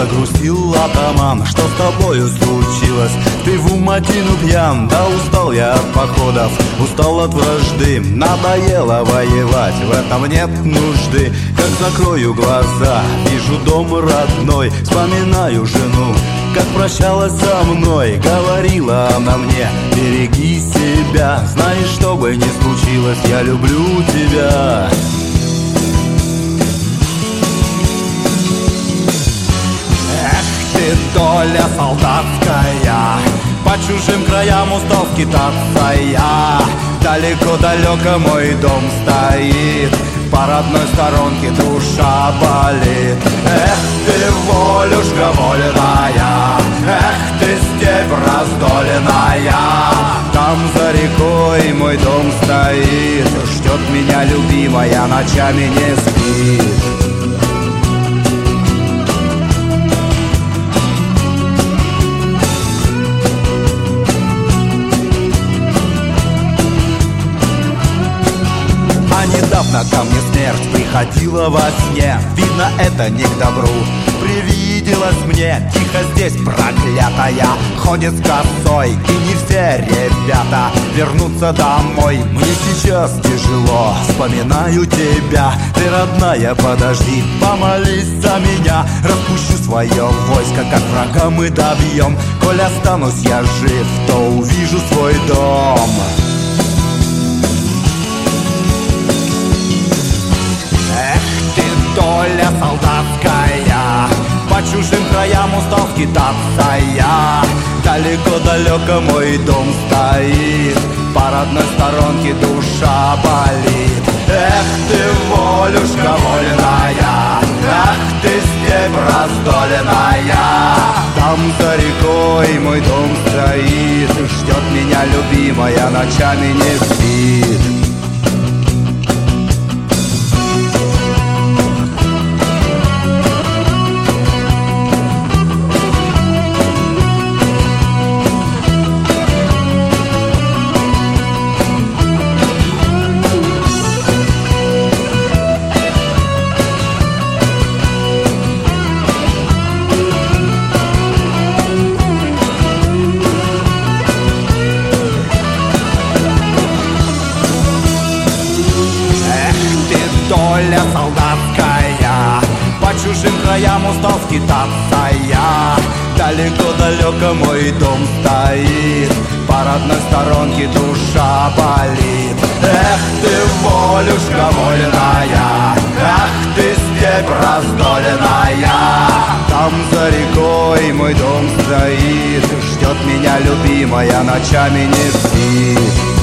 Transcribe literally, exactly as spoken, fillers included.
загрустил атаман. Что с тобою случилось? Ты в уматину пьян. Да устал я от походов, устал от вражды. Надоело воевать, в этом нет нужды. Как закрою глаза, вижу дом родной. Вспоминаю жену, как прощалась со мной. Говорила она мне: береги себя, знаешь, что бы ни случилось, я люблю тебя. Доля солдатская, по чужим краям устал скитаться я. Далеко-далеко мой дом стоит, по родной сторонке душа болит. Эх ты, волюшка вольная, эх ты, степь раздоленная. Там за рекой мой дом стоит, ждет меня любимая, ночами не спит. Недавно ко мне смерть приходила во сне. Видно, это не к добру. Привиделась мне, тихо здесь проклятая ходит с косой. И не все ребята вернутся домой. Мне сейчас тяжело, вспоминаю тебя. Ты, родная, подожди, помолись за меня. Распущу свое войско, как врага мы добьем. Коль останусь я жив, то увижу свой дом. Доля солдатская, по чужим краям устал скитаться я. Далеко-далеко мой дом стоит, по родной сторонке душа болит. Эх ты, волюшка вольная, эх ты, степь раздоленная. Там за рекой мой дом стоит, ждет меня любимая, ночами не спит. Доля солдатская, по чужим краям устал скитаться я. Далеко-далеко мой дом стоит, по родной сторонке душа болит. Эх ты, волюшка вольная, эх ты, степь раздоленная. Там за рекой мой дом стоит, ждет меня любимая, ночами не спит.